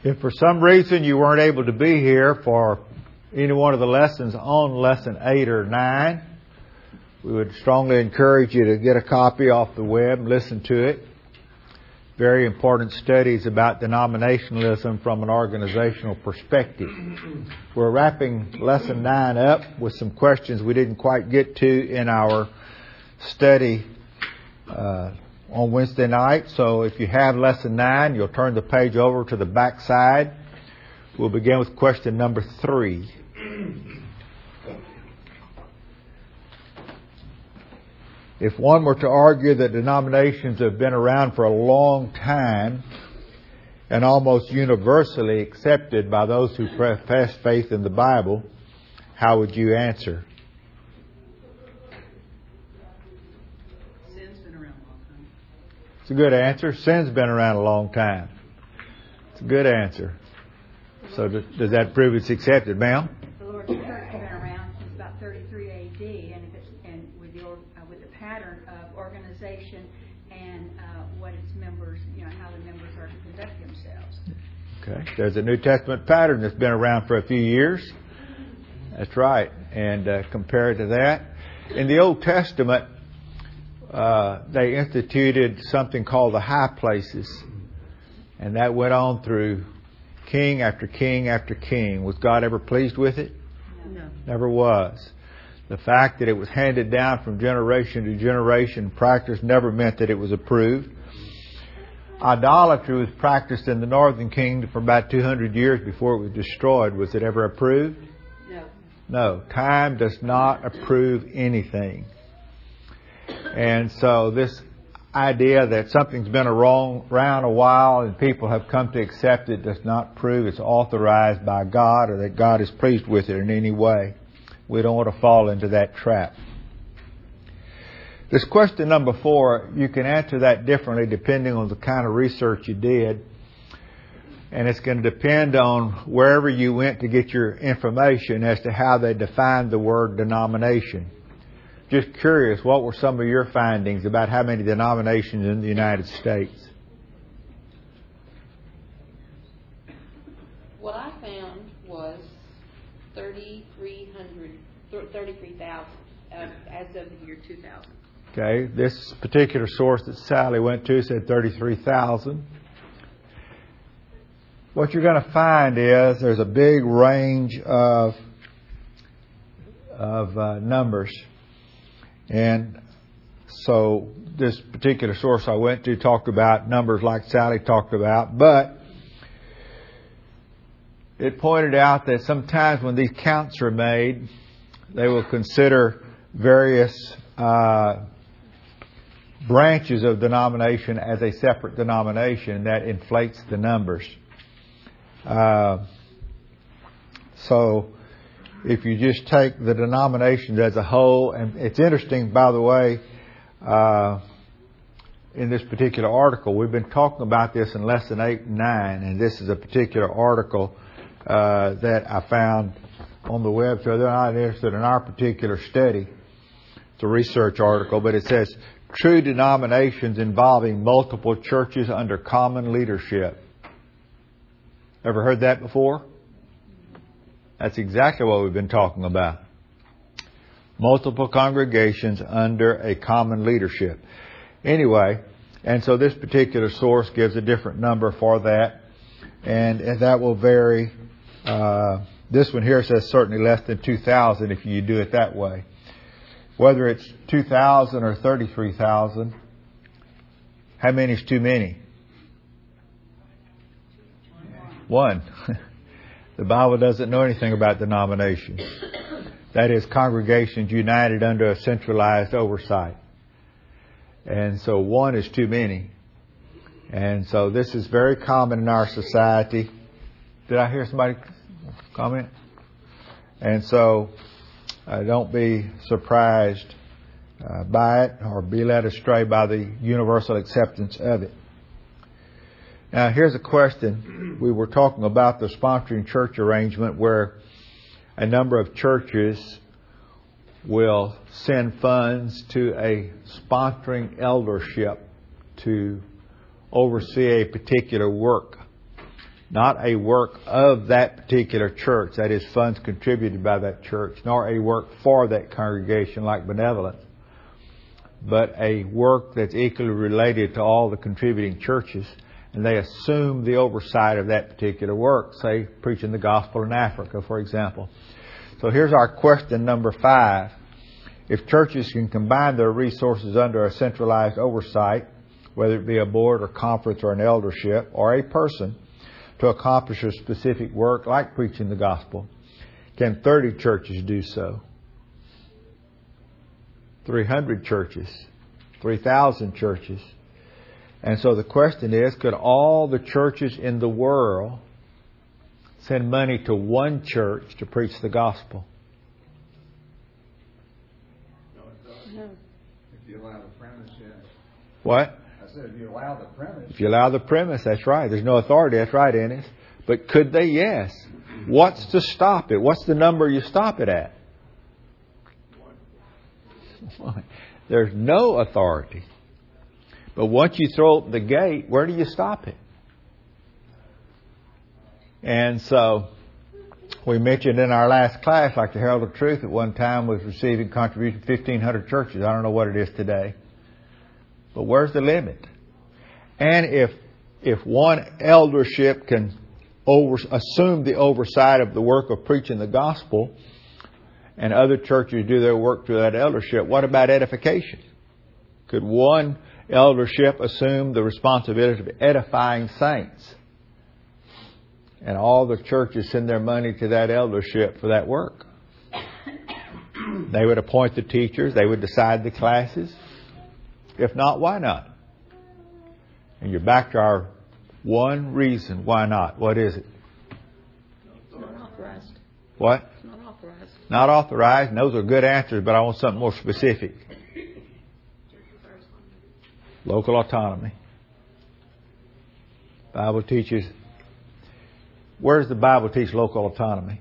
If for some reason you weren't able to be here for any one of the lessons on Lesson 8 or 9, we would strongly encourage you to get a copy off the web and listen to it. Very important studies about denominationalism from an organizational perspective. We're wrapping Lesson 9 up with some questions we didn't quite get to in our study on Wednesday night. So if you have Lesson 9, you'll turn the page over to the back side. We'll begin with question number 3. If one were to argue that denominations have been around for a long time and almost universally accepted by those who profess faith in the Bible, how would you answer? Sin's been around a long time. It's a good answer. Sin's been around a long time. It's a good answer. So does that prove it's accepted, ma'am? The Lord's Church has been around since about 33 A.D. and with the pattern of organization and what its members, how the members are to conduct themselves. Okay. There's a New Testament pattern that's been around for a few years. That's right. And compared to that, in the Old Testament, they instituted something called the high places, and that went on through king after king after king. Was God ever pleased with it? No. Never was. The fact that it was handed down from generation to generation, practice, never meant that it was approved. Idolatry was practiced in the northern kingdom for about 200 years before it was destroyed. Was it ever approved? No. No. Time does not approve anything. And so this idea that something's been around a while and people have come to accept it does not prove it's authorized by God or that God is pleased with it in any way. We don't want to fall into that trap. This question number 4, you can answer that differently depending on the kind of research you did. And it's going to depend on wherever you went to get your information as to how they defined the word denomination. Just curious, what were some of your findings about how many denominations in the United States? What I found was 33,000 as of the year 2000. Okay, this particular source that Sally went to said 33,000. What you're going to find is there's a big range of numbers. And so this particular source I went to talked about numbers like Sally talked about, but it pointed out that sometimes when these counts are made, they will consider various branches of denomination as a separate denomination. That inflates the numbers. So if you just take the denominations as a whole, and it's interesting, by the way, in this particular article, we've been talking about this in Lesson 8 and 9, and this is a particular article that I found on the web, so they're not interested in our particular study. It's a research article, but it says, true denominations involving multiple churches under common leadership. Ever heard that before? That's exactly what we've been talking about. Multiple congregations under a common leadership. Anyway, and so this particular source gives a different number for that, and that will vary. This one here says certainly less than 2,000 if you do it that way. Whether it's 2,000 or 33,000, how many is too many? One. The Bible doesn't know anything about denominations. That is, congregations united under a centralized oversight. And so one is too many. And so this is very common in our society. Did I hear somebody comment? And so don't be surprised by it or be led astray by the universal acceptance of it. Now, here's a question. We were talking about the sponsoring church arrangement where a number of churches will send funds to a sponsoring eldership to oversee a particular work. Not a work of that particular church, that is, funds contributed by that church, nor a work for that congregation like benevolence, but a work that's equally related to all the contributing churches, and they assume the oversight of that particular work, say preaching the gospel in Africa, for example. So here's our question number 5. If churches can combine their resources under a centralized oversight, whether it be a board or conference or an eldership or a person, to accomplish a specific work like preaching the gospel, can 30 churches do so? 300 churches? 3,000 churches? And so the question is, could all the churches in the world send money to one church to preach the gospel? No. If you allow the premise, yes. What? I said if you allow the premise. If you allow the premise, that's right. There's no authority, that's right, Ennis. But could they? Yes. What's to stop it? What's the number you stop it at? There's no authority. But once you throw open the gate, where do you stop it? And so, we mentioned in our last class, like the Herald of Truth at one time was receiving contribution from 1,500 churches. I don't know what it is today. But where's the limit? And if one eldership can assume the oversight of the work of preaching the gospel, and other churches do their work through that eldership, what about edification? Could one eldership assume the responsibility of edifying saints? And all the churches send their money to that eldership for that work. They would appoint the teachers. They would decide the classes. If not, why not? And you're back to our one reason why not. What is it? It's not authorized. What? It's not authorized. Not authorized. And those are good answers, but I want something more specific. Local autonomy. Bible teaches. Where does the Bible teach local autonomy?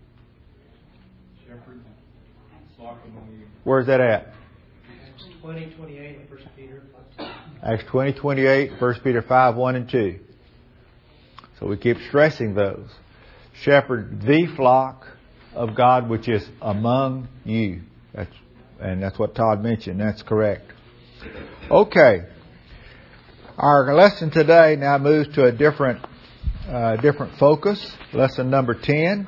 Where's that at? Acts 20:28 and 1 Peter 5. Acts 20:28, 1 Peter 5, 1 and 2. So we keep stressing those. Shepherd the flock of God which is among you. That's what Todd mentioned. That's correct. Okay. Our lesson today now moves to a different focus. Lesson number 10.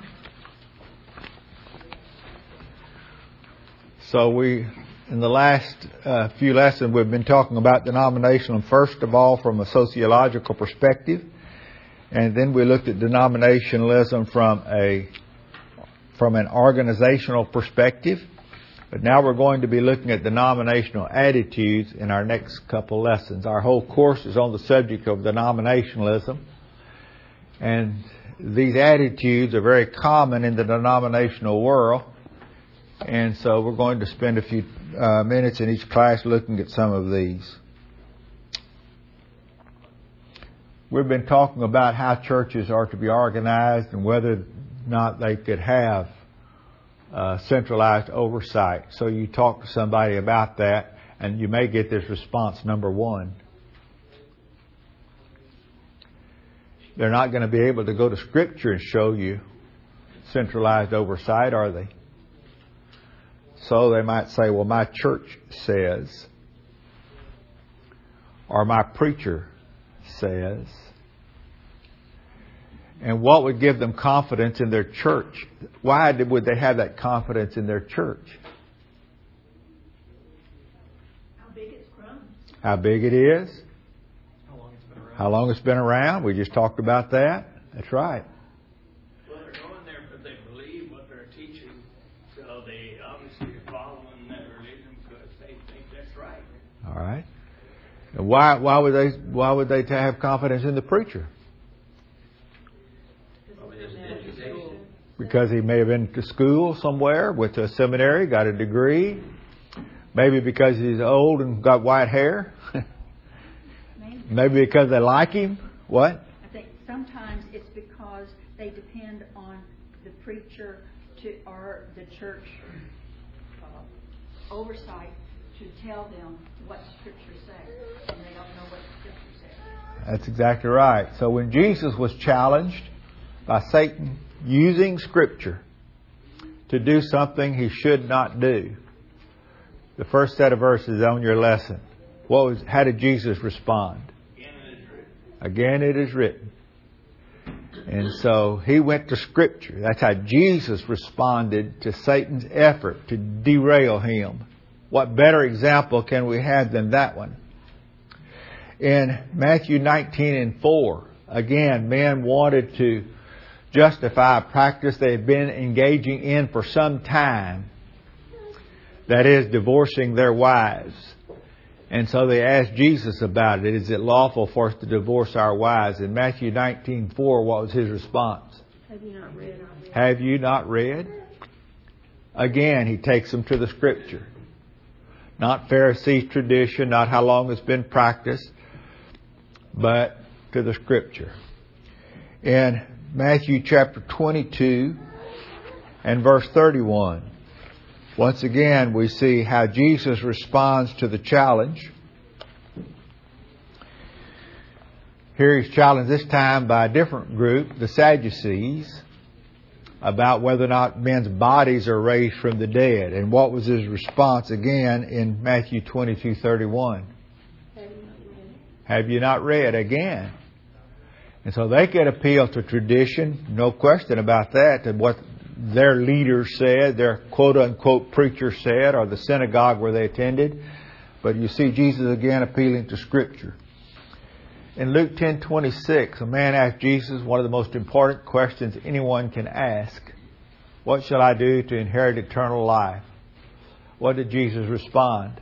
So in the last few lessons, we've been talking about denominational, first of all, from a sociological perspective. And then we looked at denominationalism from an organizational perspective. But now we're going to be looking at denominational attitudes in our next couple lessons. Our whole course is on the subject of denominationalism. And these attitudes are very common in the denominational world. And so we're going to spend a few minutes in each class looking at some of these. We've been talking about how churches are to be organized and whether or not they could have centralized oversight. So you talk to somebody about that and you may get this response, number 1. They're not going to be able to go to Scripture and show you centralized oversight, are they? So they might say, well, my church says, or my preacher says. And what would give them confidence in their church? Why would they have that confidence in their church? How big it's grown. How big it is? How long it's been around? How long it's been around? We just talked about that. That's right. Well, they're going there because they believe what they're teaching, so they obviously are following that religion because they think that's right. All right. And why would they have confidence in the preacher? Because he may have been to school somewhere, went to a seminary, got a degree. Maybe because he's old and got white hair. Maybe because they like him. What? I think sometimes it's because they depend on the preacher or the church oversight to tell them what Scripture says, and they don't know what Scripture says. That's exactly right. So when Jesus was challenged by Satan using Scripture to do something he should not do, the first set of verses on your lesson, how did Jesus respond? Again it is written. And so he went to Scripture. That's how Jesus responded to Satan's effort to derail him. What better example can we have than that one? In Matthew 19:4, again, men wanted to justify a practice they had been engaging in for some time. That is, divorcing their wives. And so they asked Jesus about it. Is it lawful for us to divorce our wives? In Matthew 19:4, what was his response? Have you not read? Have you not read? Again, he takes them to the Scripture. Not Pharisee tradition, not how long it's been practiced, but to the Scripture. In Matthew chapter 22 and verse 31, once again we see how Jesus responds to the challenge. Here he's challenged this time by a different group, the Sadducees, about whether or not men's bodies are raised from the dead. And what was his response again in Matthew 22:31? Have you not read? Again. And so they could appeal to tradition, no question about that, to what their leaders said, their quote-unquote preacher said, or the synagogue where they attended. But you see Jesus again appealing to Scripture. In Luke 10:26, a man asked Jesus one of the most important questions anyone can ask. What shall I do to inherit eternal life? What did Jesus respond?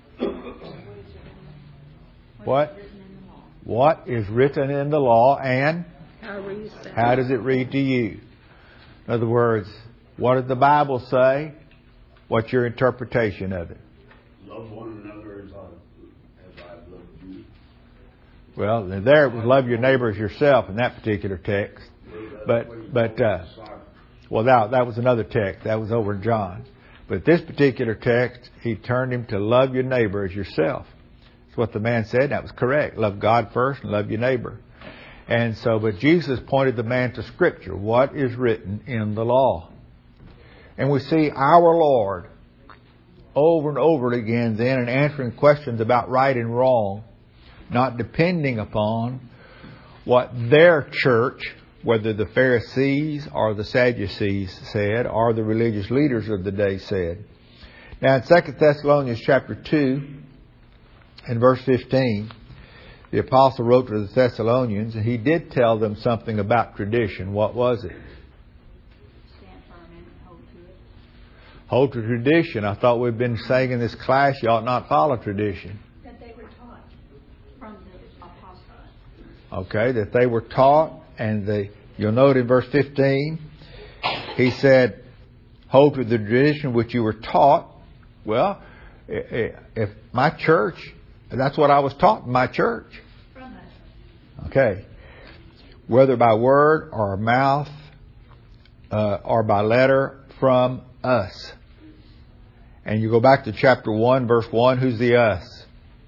What? What is written in the law, and how does it read to you? In other words, what does the Bible say? What's your interpretation of it? Love one another as I've loved you. Well, there it was love your neighbor as yourself in that particular text. But well, that was another text. That was over in John. But this particular text, he turned him to love your neighbor as yourself. That's what the man said. That was correct. Love God first and love your neighbor. And so, but Jesus pointed the man to Scripture. What is written in the law? And we see our Lord over and over again then in answering questions about right and wrong, not depending upon what their church, whether the Pharisees or the Sadducees said, or the religious leaders of the day said. Now in 2 Thessalonians chapter 2 and verse 15, the apostle wrote to the Thessalonians, and he did tell them something about tradition. What was it? Stand firm and hold to it. Hold to tradition. I thought we'd been saying in this class you ought not follow tradition. That they were taught from the apostles. Okay, that they were taught, and you'll note in verse 15, he said, hold to the tradition which you were taught. Well, if my church, that's what I was taught in my church. From us. Okay. Whether by word or mouth or by letter from us. And you go back to chapter 1, verse 1, who's the us?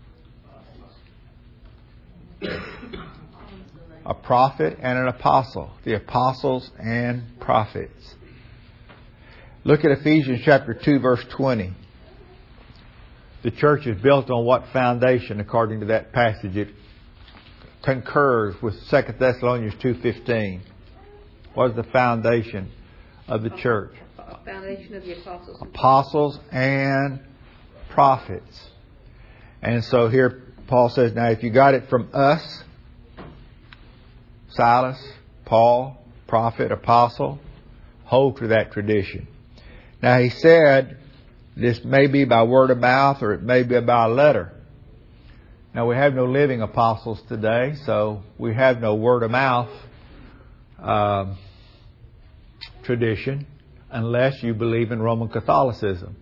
A prophet and an apostle. The apostles and prophets. Look at Ephesians chapter 2, verse 20. The church is built on what foundation according to that passage? It concurs with 2 Thessalonians 2:15. What is the foundation of the church? Foundation of the apostles. Apostles and prophets. And so here Paul says, now if you got it from us, Silas, Paul, prophet, apostle, hold to that tradition. Now he said, this may be by word of mouth or it may be by a letter. Now we have no living apostles today, so we have no word of mouth tradition unless you believe in Roman Catholicism.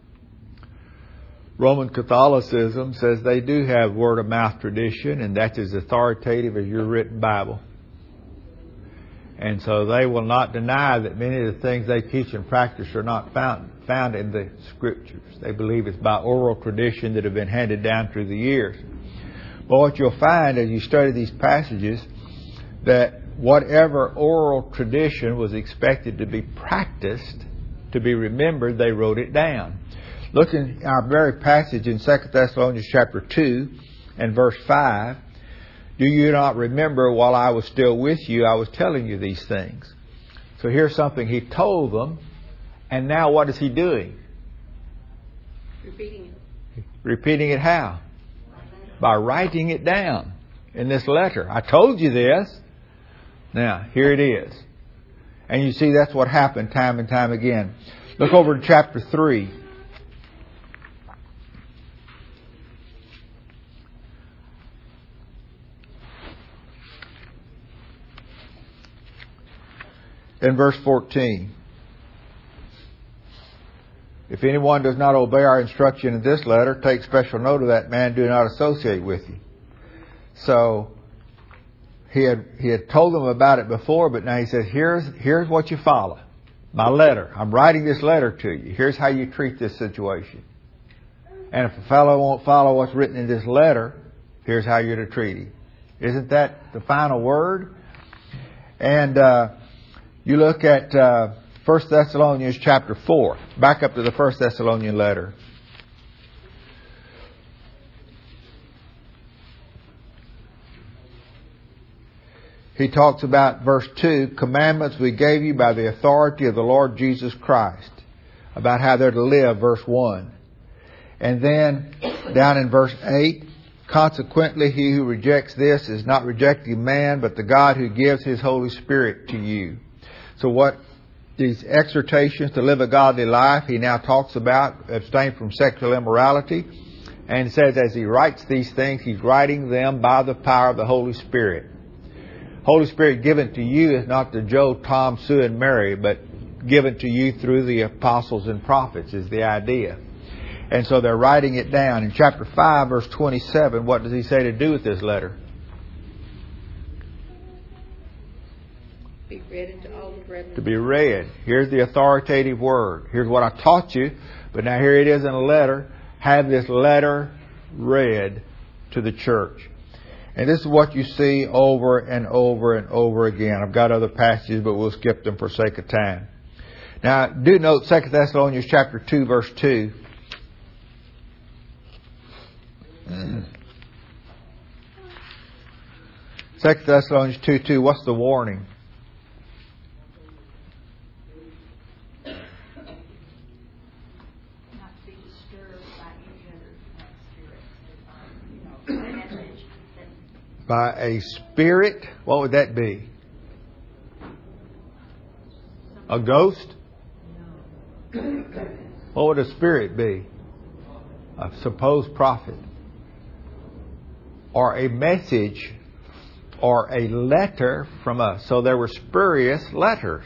Roman Catholicism says they do have word of mouth tradition, and that's as authoritative as your written Bible. And so they will not deny that many of the things they teach and practice are not found in the Scriptures. They believe it's by oral tradition that have been handed down through the years. Well, what you'll find as you study these passages, that whatever oral tradition was expected to be practiced, to be remembered, they wrote it down. Look in our very passage in 2 Thessalonians chapter 2 and verse 5. Do you not remember while I was still with you, I was telling you these things? So here's something he told them, and now what is he doing? Repeating it. Repeating it how? By writing it down in this letter. I told you this. Now, here it is. And you see that's what happened time and time again. Look over to chapter 3. In verse 14. If anyone does not obey our instruction in this letter, take special note of that man, do not associate with you. So, he had told them about it before, but now he says, here's what you follow. My letter. I'm writing this letter to you. Here's how you treat this situation. And if a fellow won't follow what's written in this letter, here's how you're to treat him. Isn't that the final word? And you look at 1 Thessalonians chapter 4. Back up to the 1 Thessalonian letter. He talks about verse 2, commandments we gave you by the authority of the Lord Jesus Christ. About how they're to live, verse 1. And then down in verse 8, consequently he who rejects this is not rejecting man, but the God who gives His Holy Spirit to you. So what these exhortations to live a godly life, he now talks about abstain from sexual immorality. And says as he writes these things, he's writing them by the power of the Holy Spirit. Holy Spirit given to you is not to Joe, Tom, Sue, and Mary, but given to you through the apostles and prophets is the idea. And so they're writing it down. In chapter 5, verse 27, what does he say to do with this letter? Be read into all the brethren. To be read. Here's the authoritative word. Here's what I taught you, but now here it is in a letter. Have this letter read to the church. And this is what you see over and over and over again. I've got other passages, but we'll skip them for sake of time. Now, do note 2 Thessalonians chapter 2, verse 2. 2 Thessalonians 2:2. What's the warning? Not to be disturbed by any other spirits, message that By a spirit. What would that be? A ghost? What would a spirit be? A supposed prophet. Or a message or a letter from us. So there were spurious letters.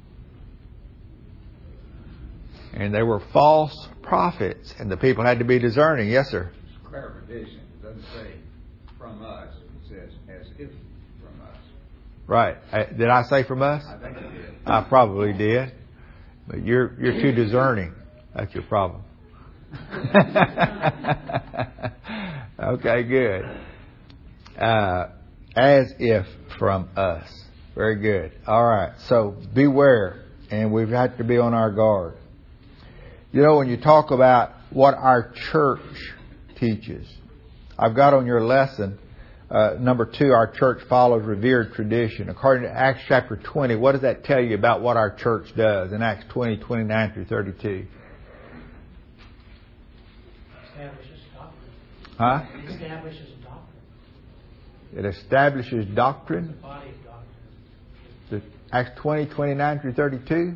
And they were false prophets. And the people had to be discerning. Yes, sir? Clarification. It doesn't say from us. It says as if from us. Right. Did I say from us? I think it did. I probably did. But you're too discerning. That's your problem. Okay, good. As if from us. Very good. All right. So beware. And we've got to be on our guard. You know, when you talk about what our church teaches, I've got on your lesson, number 2, our church follows revered tradition. According to Acts chapter 20, what does that tell you about what our church does in Acts 20, 29 through 32? Establishes doctrine. Huh? Establishes doctrine. It establishes doctrine. The body of doctrine. Acts 20, 29 through 32?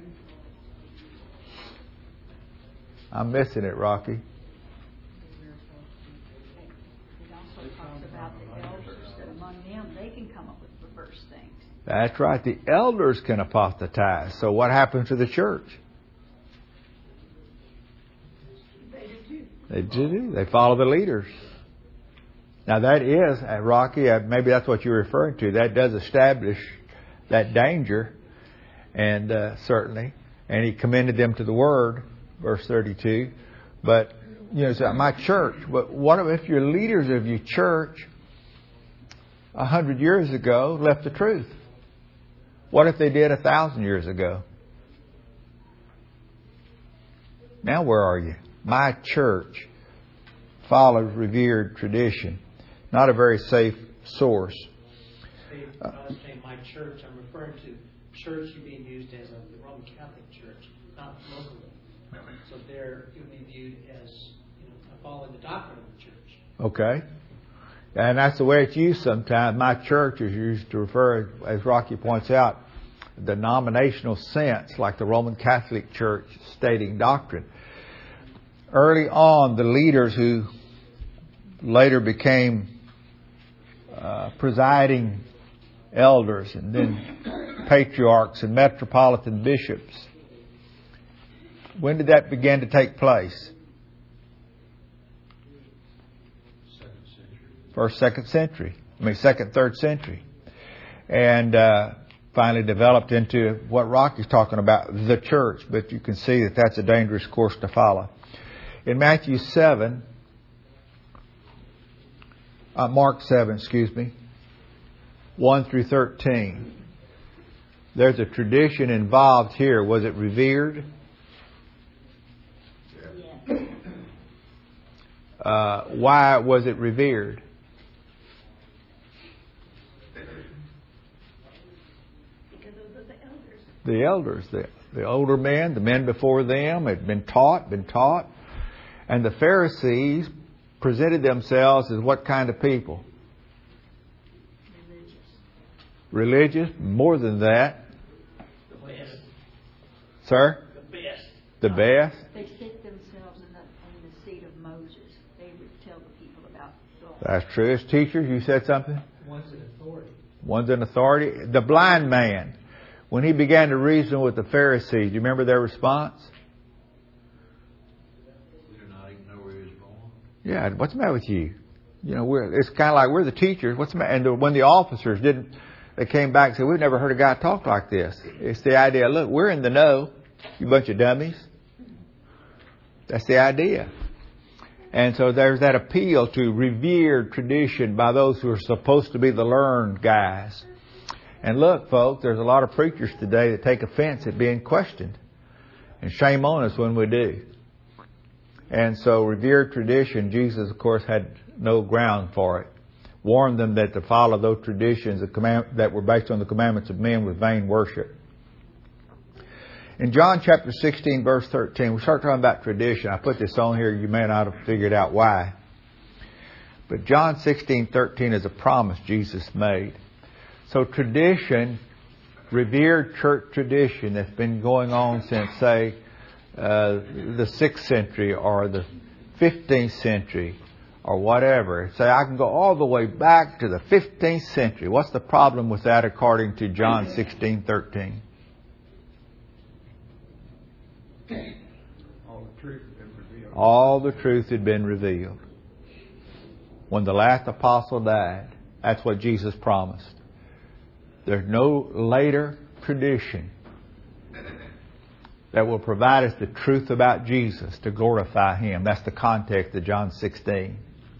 I'm missing it, Rocky. it also talks about the elders, that among them they can come up with perverse things. That's right. The elders can apostatize. So what happens to the church? They do too. They do. They follow the leaders. Now that is, Rocky, maybe that's what you're referring to. That does establish that danger, and certainly. And he commended them to the word, verse 32. But, you know, so my church, but what if your leaders of your church 100 years ago left the truth? What if they did 1,000 years ago? Now where are you? My church follows revered tradition. Not a very safe source. I was saying my church, I'm referring to church being used as the Roman Catholic Church, not locally. So they're going to be viewed as following the doctrine of the church. Okay. And that's the way it's used sometimes. My church is used to refer, as Rocky points out, the denominational sense, like the Roman Catholic Church stating doctrine. Early on, the leaders who later became presiding elders and then patriarchs and metropolitan bishops, when did that begin to take place? First, second century. Second, third century. And finally developed into what Rocky's talking about, the church. But you can see that that's a dangerous course to follow. In Matthew 7, Mark 7, 1 through 13, there's a tradition involved here. Was it revered? Why was it revered? The elders, the older men, the men before them had been taught. And the Pharisees presented themselves as what kind of people? Religious. More than that. The best. Sir? The best. The best. They sit themselves in the seat of Moses. They would tell the people about God. That's true. As teachers, you said something? One's an authority. One's an authority. The blind man, when he began to reason with the Pharisees, do you remember their response? We do not even know where he was born. Yeah, what's the matter with you? It's kind of like we're the teachers. What's the matter? And when the officers they came back and said, we've never heard a guy talk like this. It's the idea, look, we're in the know, you bunch of dummies. That's the idea. And so there's that appeal to revered tradition by those who are supposed to be the learned guys. And look, folks, there's a lot of preachers today that take offense at being questioned. And shame on us when we do. And so revered tradition, Jesus, of course, had no ground for it. Warned them that to follow those traditions that were based on the commandments of men was vain worship. In John chapter 16, verse 13, we start talking about tradition. I put this on here. You may not have figured out why. But John 16:13 is a promise Jesus made. So tradition, revered church tradition that's been going on since, say, the 6th century or the 15th century or whatever. Say, I can go all the way back to the 15th century. What's the problem with that according to John 16:13? All the truth had been revealed. When the last apostle died, that's what Jesus promised. There's no later tradition that will provide us the truth about Jesus to glorify Him. That's the context of John 16.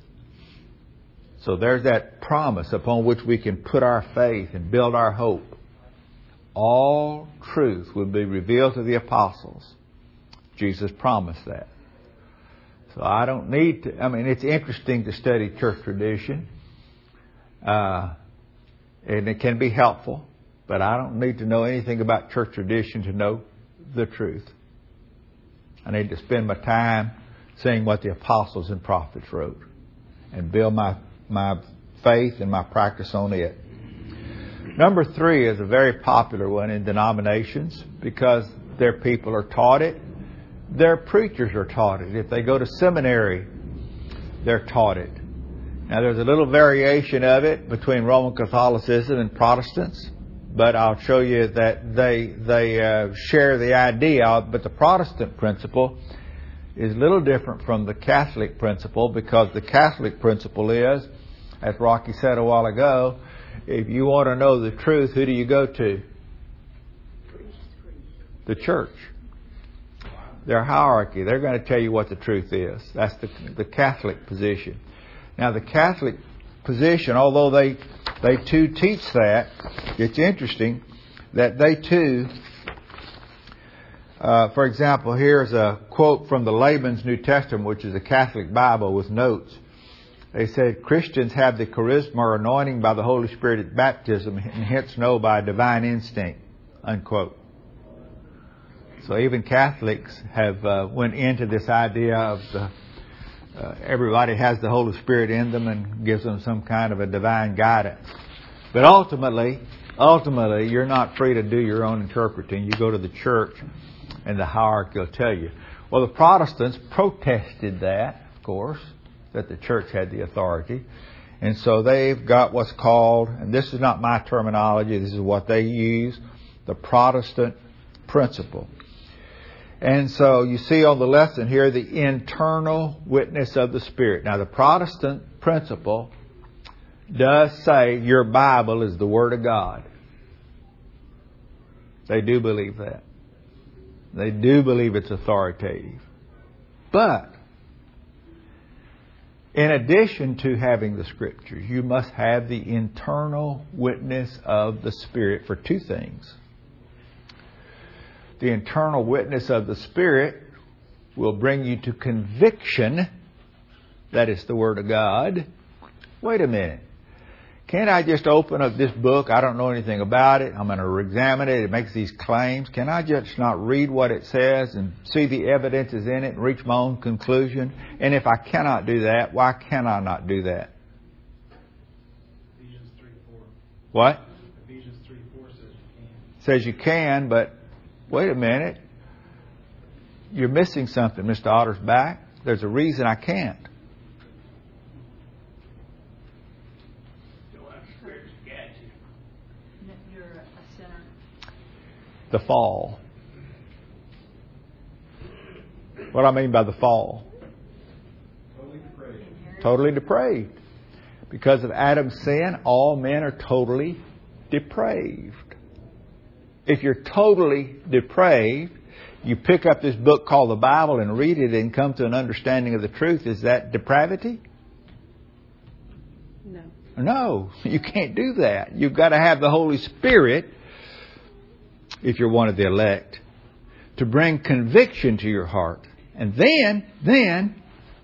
So there's that promise upon which we can put our faith and build our hope. All truth will be revealed to the apostles. Jesus promised that. So I don't need to... it's interesting to study church tradition. And it can be helpful. But I don't need to know anything about church tradition to know the truth. I need to spend my time seeing what the apostles and prophets wrote. And build my faith and my practice on it. Number 3 is a very popular one in denominations because their people are taught it. Their preachers are taught it. If they go to seminary, they're taught it. Now there's a little variation of it between Roman Catholicism and Protestants, but I'll show you that they share the idea. But the Protestant principle is a little different from the Catholic principle because the Catholic principle is, as Rocky said a while ago, if you want to know the truth, who do you go to? The church. Their hierarchy. They're going to tell you what the truth is. That's the Catholic position. Now the Catholic position, although they they too teach that. It's interesting that they too, for example, here's a quote from the Laban's New Testament, which is a Catholic Bible with notes. They said, Christians have the charisma or anointing by the Holy Spirit at baptism and hence know by divine instinct, unquote. So even Catholics have went into this idea of everybody has the Holy Spirit in them and gives them some kind of a divine guidance. But ultimately, you're not free to do your own interpreting. You go to the church and the hierarchy will tell you. Well, the Protestants protested that, of course, that the church had the authority. And so they've got what's called, and this is not my terminology, this is what they use, the Protestant principle. And so you see on the lesson here the internal witness of the Spirit. Now the Protestant principle does say your Bible is the Word of God. They do believe that. They do believe it's authoritative. But in addition to having the Scriptures, you must have the internal witness of the Spirit for two things. The internal witness of the Spirit will bring you to conviction that it's the Word of God. Wait a minute. Can't I just open up this book? I don't know anything about it. I'm going to examine it. It makes these claims. Can I just not read what it says and see the evidences in it and reach my own conclusion? And if I cannot do that, why can I not do that? Ephesians 3:4. What? Ephesians 3:4 says you can. Says you can, but wait a minute. You're missing something, Mr. Ottersback. There's a reason I can't. You're a sinner. The fall. What do I mean by the fall? Totally depraved. Totally depraved. Because of Adam's sin, all men are totally depraved. If you're totally depraved, you pick up this book called the Bible and read it and come to an understanding of the truth. Is that depravity? No. No, you can't do that. You've got to have the Holy Spirit, if you're one of the elect, to bring conviction to your heart. And then,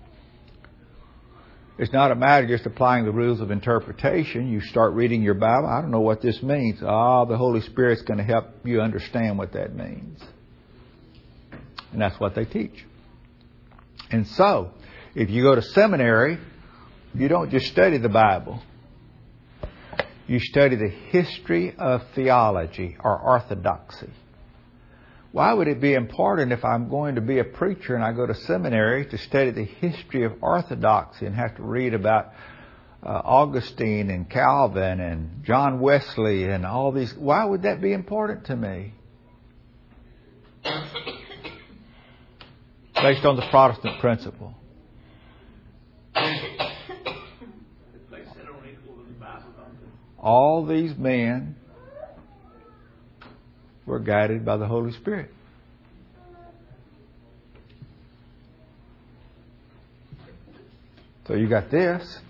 it's not a matter of just applying the rules of interpretation. You start reading your Bible. I don't know what this means. The Holy Spirit's going to help you understand what that means. And that's what they teach. And so, if you go to seminary, you don't just study the Bible. You study the history of theology or orthodoxy. Why would it be important if I'm going to be a preacher and I go to seminary to study the history of orthodoxy and have to read about Augustine and Calvin and John Wesley and all these? Why would that be important to me? Based on the Protestant principle. All these men were guided by the Holy Spirit. So you got this.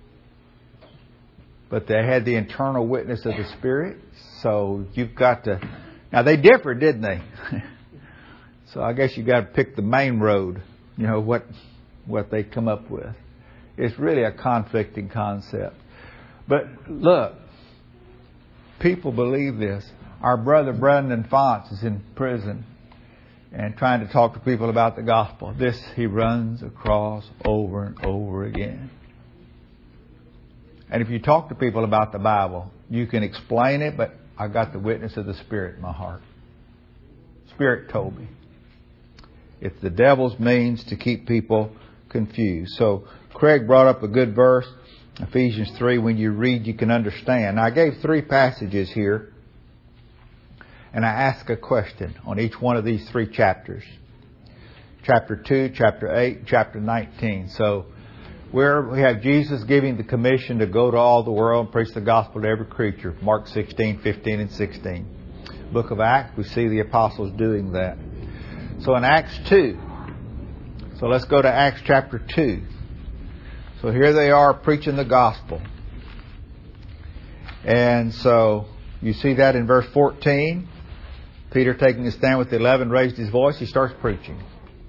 But they had the internal witness of the Spirit. So you've got to... Now they differed, didn't they? So I guess you got to pick the main road. You know, what they come up with. It's really a conflicting concept. But look, people believe this. Our brother Brendan Fonts is in prison and trying to talk to people about the gospel. This he runs across over and over again. And if you talk to people about the Bible, you can explain it, but I got the witness of the Spirit in my heart. Spirit told me. It's the devil's means to keep people confused. So Craig brought up a good verse. Ephesians 3, when you read, you can understand. Now, I gave 3 passages here, and I asked a question on each one of these 3 chapters. Chapter 2, chapter 8, chapter 19. So, where we have Jesus giving the commission to go to all the world and preach the gospel to every creature. Mark 16, 15, and 16. Book of Acts, we see the apostles doing that. So, in Acts 2, so let's go to Acts chapter 2. So here they are preaching the gospel. And so you see that in verse 14. Peter, taking a stand with the 11, raised his voice. He starts preaching.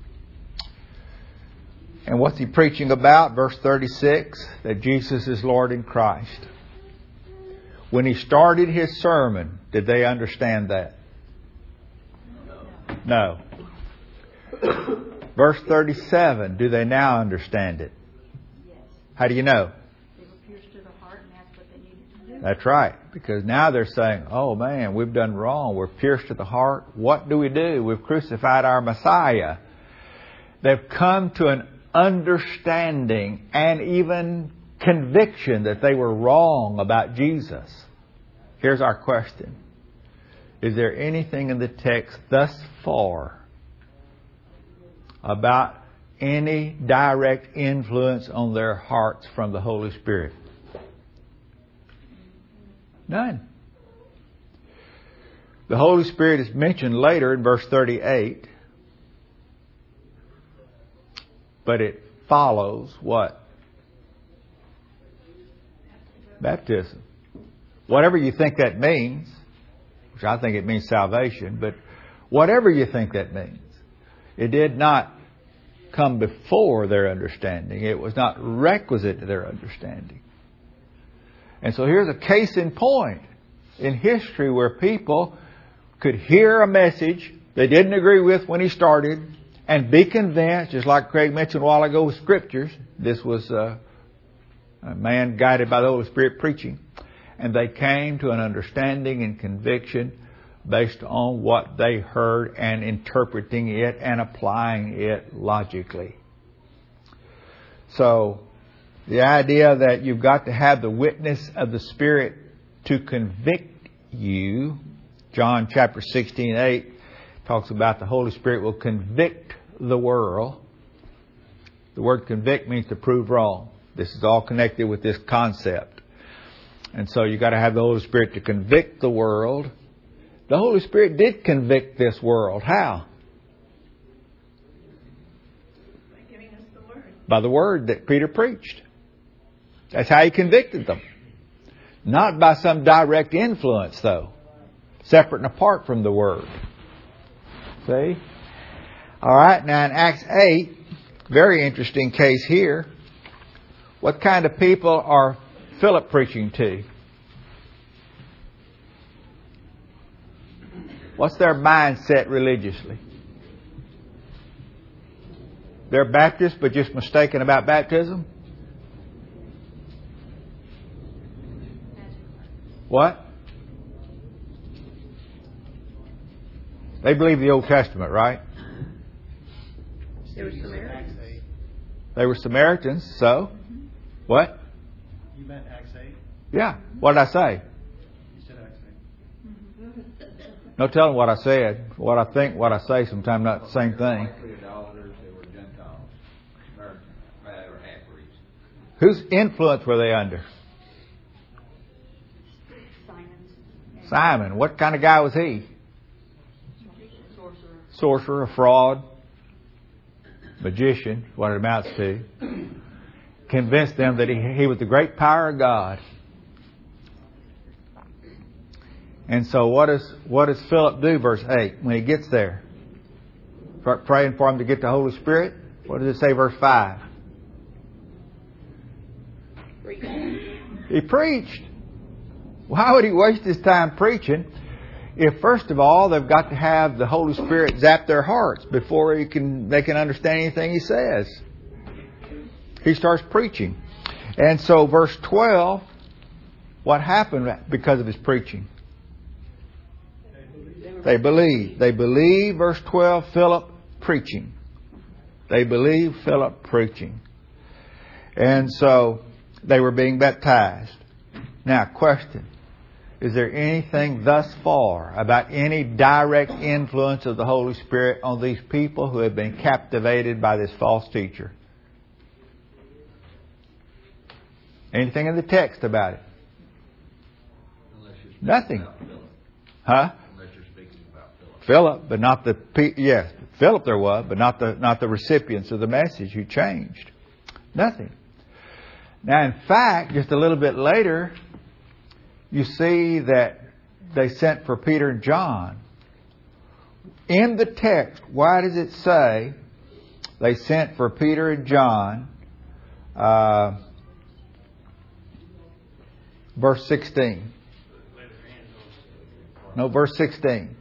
And what's he preaching about? Verse 36, that Jesus is Lord in Christ. When he started his sermon, did they understand that? No. Verse 37, do they now understand it? Yes. How do you know? They were pierced to the heart, and that's what they needed to do. That's right. Because now they're saying, oh man, we've done wrong. We're pierced to the heart. What do? We've crucified our Messiah. They've come to an understanding and even conviction that they were wrong about Jesus. Here's our question. Is there anything in the text thus far about any direct influence on their hearts from the Holy Spirit? None. The Holy Spirit is mentioned later in verse 38, but it follows what? Baptism. Whatever you think that means, which I think it means salvation, but whatever you think that means, it did not come before their understanding. It was not requisite to their understanding. And so here's a case in point in history where people could hear a message they didn't agree with when he started and be convinced, just like Craig mentioned a while ago with Scriptures. This was a man guided by the Holy Spirit preaching. And they came to an understanding and conviction based on what they heard and interpreting it and applying it logically. So, the idea that you've got to have the witness of the Spirit to convict you, John chapter 16:8 talks about the Holy Spirit will convict the world. The word convict means to prove wrong. This is all connected with this concept. And so you've got to have the Holy Spirit to convict the world. The Holy Spirit did convict this world. How? By giving us the word. By the word that Peter preached. That's how he convicted them. Not by some direct influence, though. Separate and apart from the word. See? All right, now in Acts 8, very interesting case here. What kind of people are Philip preaching to? What's their mindset religiously? They're Baptists, but just mistaken about baptism? What? They believe the Old Testament, right? There were Samaritans. They were Samaritans, so? What? You meant Acts 8? Yeah. What did I say? You said Acts 8. No telling what I said. What I think, what I say, sometimes not the same thing. Likely idolaters, they were Gentiles. Americans, or half-breeds. Whose influence were they under? Simon. What kind of guy was he? Sorcerer, a fraud, magician, what it amounts to. Convinced them that he was the great power of God. And so what does Philip do, verse 8, when he gets there? Start praying for him to get the Holy Spirit. What does it say, verse 5? He preached. Why would he waste his time preaching if, first of all, they've got to have the Holy Spirit zap their hearts before they can understand anything he says? He starts preaching. And so verse 12, what happened because of his preaching? They believe. They believe, verse 12, Philip preaching. They believe Philip preaching. And so they were being baptized. Now, question. Is there anything thus far about any direct influence of the Holy Spirit on these people who have been captivated by this false teacher? Anything in the text about it? Nothing. Huh? Unless you're speaking about Philip. Philip, but not the yes, Philip there was, but not the recipients of the message who changed. Nothing. Now, in fact, just a little bit later, you see that they sent for Peter and John. In the text, why does it say they sent for Peter and John? Verse 16. No, verse 16.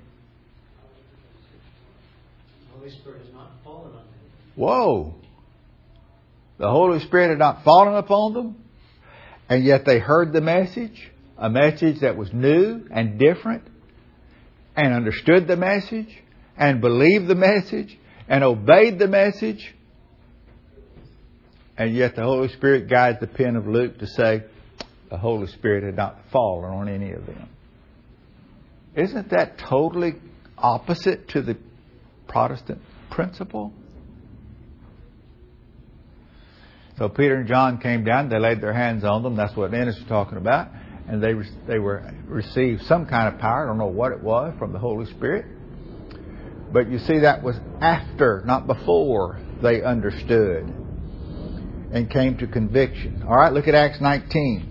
The Holy Spirit has not fallen on them. Whoa! The Holy Spirit had not fallen upon them, and yet they heard the message, a message that was new and different, and understood the message, and believed the message, and obeyed the message. And yet the Holy Spirit guides the pen of Luke to say the Holy Spirit had not fallen on any of them. Isn't that totally opposite to the Protestant principle? So Peter and John came down, they laid their hands on them, that's what Ennis was talking about, and they received some kind of power, I don't know what it was, from the Holy Spirit. But you see, that was after, not before, they understood and came to conviction. All right, look at Acts 19.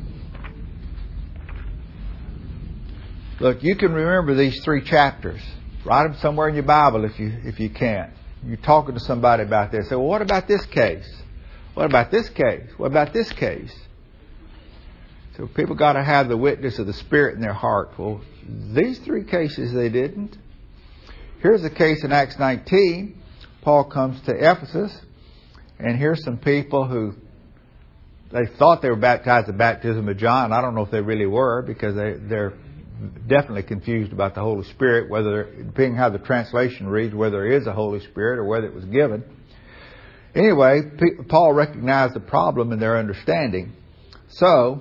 Look, you can remember these 3 chapters. Write them somewhere in your Bible if you can't. You're talking to somebody about this. Say, well, what about this case? What about this case? What about this case? So people got to have the witness of the Spirit in their heart. Well, these 3 cases they didn't. Here's a case in Acts 19. Paul comes to Ephesus, and here's some people who they thought they were baptized the baptism of John. I don't know if they really were, because they're definitely confused about the Holy Spirit, whether, depending how the translation reads, whether there is a Holy Spirit or whether it was given. Anyway, Paul recognized the problem in their understanding. So,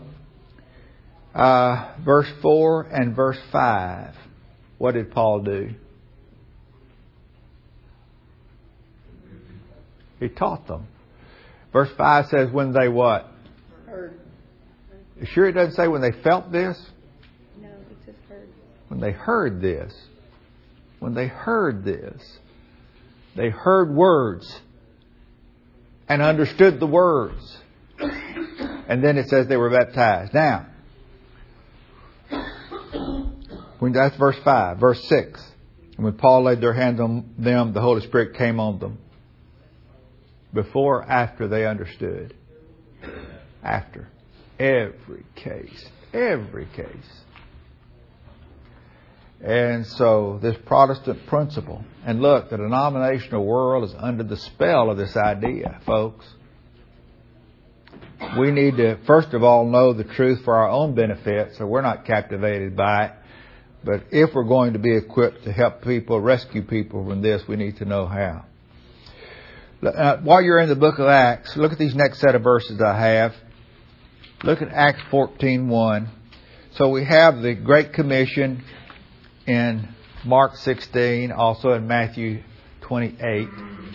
verse 4 and verse 5, what did Paul do? He taught them. Verse 5 says, when they what? Heard. You sure it doesn't say when they felt this? No, it says heard. When they heard this. When they heard this. They heard words and understood the words. And then it says they were baptized. Now, that's verse 5. Verse 6. When Paul laid their hands on them, the Holy Spirit came on them. Before or after they understood? After. Every case. Every case. And so this Protestant principle, and look, the denominational world is under the spell of this idea, folks. We need to, first of all, know the truth for our own benefit, so we're not captivated by it. But if we're going to be equipped to help people, rescue people from this, we need to know how. While you're in the book of Acts, look at these next set of verses I have. Look at Acts 14:1. So we have the Great Commission in Mark 16, also in Matthew 28.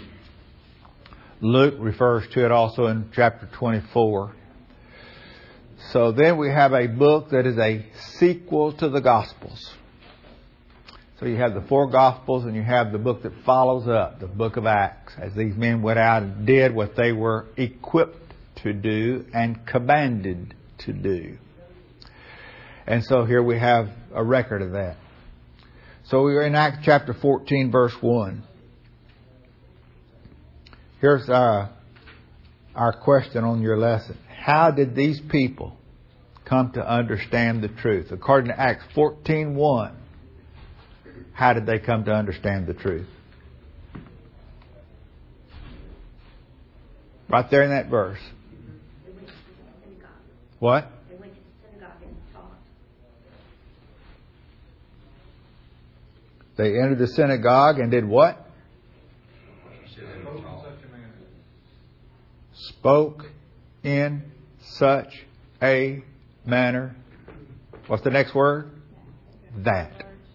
Luke refers to it also in chapter 24. So then we have a book that is a sequel to the Gospels. So you have the 4 Gospels and you have the book that follows up, the book of Acts, as these men went out and did what they were equipped to do and commanded to do. And so here we have a record of that. So we are in Acts chapter 14, verse 1. Here's our question on your lesson. How did these people come to understand the truth? According to Acts 14:1, how did they come to understand the truth? Right there in that verse. They went to the synagogue. What? They went to the synagogue and taught. They entered the synagogue and did what? Spoke in such a manner. What's the next word? That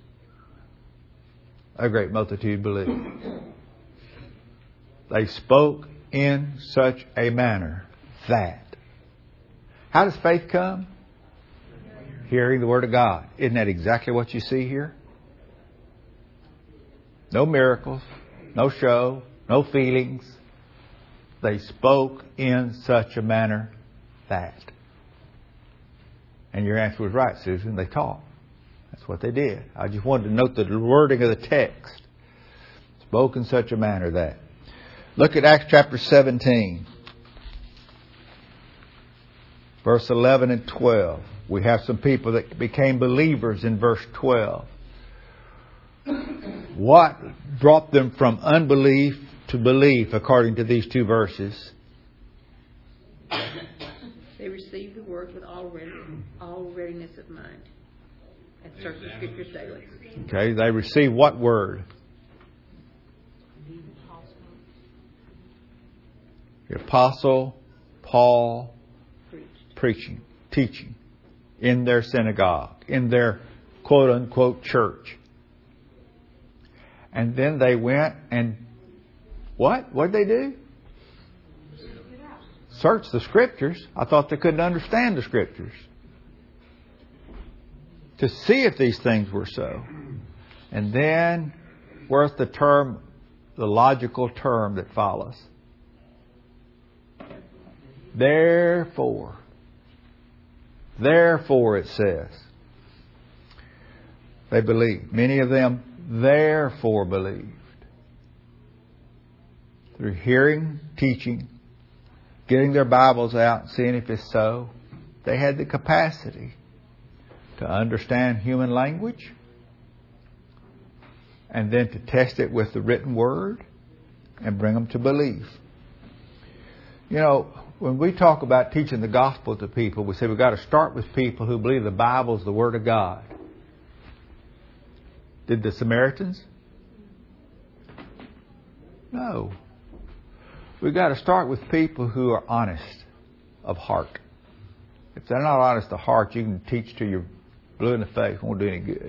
a great multitude believed. They spoke in such a manner that. How does faith come? Hearing the Word of God. Isn't that exactly what you see here? No miracles, no show, no feelings. They spoke in such a manner that. And your answer was right, Susan. They taught. That's what they did. I just wanted to note the wording of the text. Spoke in such a manner that. Look at Acts chapter 17. Verse 11 and 12. We have some people that became believers in verse 12. What brought them from unbelief to belief according to these two verses? They received the word with all readiness of mind. And search the scriptures daily. Okay, they received what word? The apostle Paul preaching, teaching in their synagogue, in their quote unquote church. And then they went and what? What did they do? Search the scriptures. I thought they couldn't understand the scriptures. To see if these things were so. And then, where's the term, the logical term that follows? Therefore, it says, they believed. Many of them therefore believed. Through hearing, teaching, getting their Bibles out, seeing if it's so, they had the capacity to understand human language and then to test it with the written word and bring them to belief. You know, when we talk about teaching the gospel to people, we say we've got to start with people who believe the Bible is the Word of God. Did the Samaritans? No. We've got to start with people who are honest of heart. If they're not honest of heart, you can teach till you're blue in the face. It won't do any good.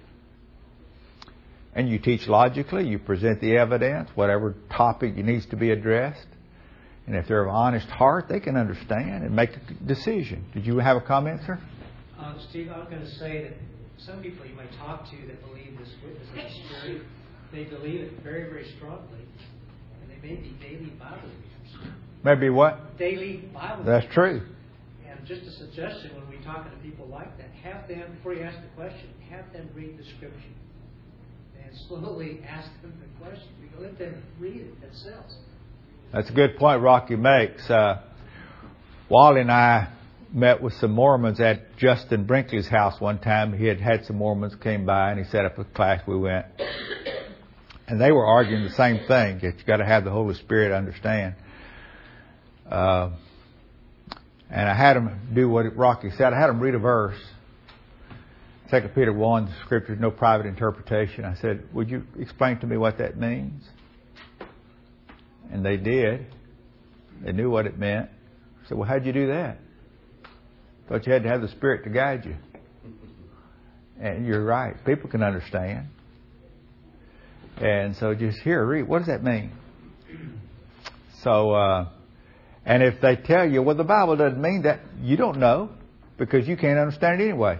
And you teach logically. You present the evidence, whatever topic needs to be addressed. And if they're of honest heart, they can understand and make a decision. Did you have a comment, sir? Steve, I was going to say that some people you might talk to that believe this witness of the Spirit, they believe it very, very strongly. And they may be daily Bible readers. Maybe what? Daily Bible That's readers. true. And just a suggestion when we're talking to people like that, have them, before you ask the question, have them read the Scripture. And slowly ask them the question. Let them read it themselves. That's a good point Rocky makes. Wally and I met with some Mormons at Justin Brinkley's house one time. He had some Mormons came by and he set up a class. We went. And they were arguing the same thing, that you got to have the Holy Spirit to understand. And I had them do what Rocky said. I had them read a verse. 2 Peter 1, the Scripture is no private interpretation. I said, would you explain to me what that means? And they did. They knew what it meant. I said, well, how'd you do that? Thought you had to have the Spirit to guide you. And you're right. People can understand. And so just here, read. What does that mean? So, and if they tell you, well, the Bible doesn't mean that, you don't know because you can't understand it anyway.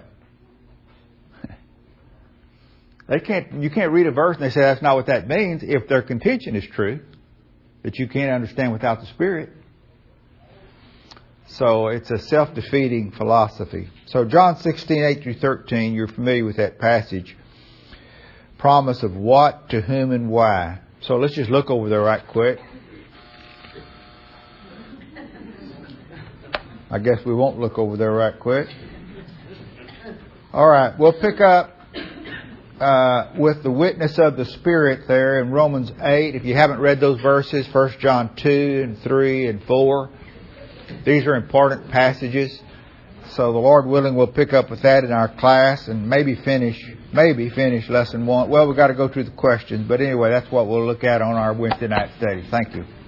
You can't read a verse and they say that's not what that means if their contention is true, that you can't understand without the Spirit. So it's a self-defeating philosophy. So John 16:8-13, you're familiar with that passage. Promise of what, to whom, and why. So let's just look over there right quick. I guess we won't look over there right quick. All right, we'll pick up with the witness of the Spirit there in Romans 8. If you haven't read those verses, 1 John 2 and 3 and 4. These are important passages. So the Lord willing, we'll pick up with that in our class and maybe finish lesson 1. Well, we've got to go through the questions. But anyway, that's what we'll look at on our Wednesday night study. Thank you.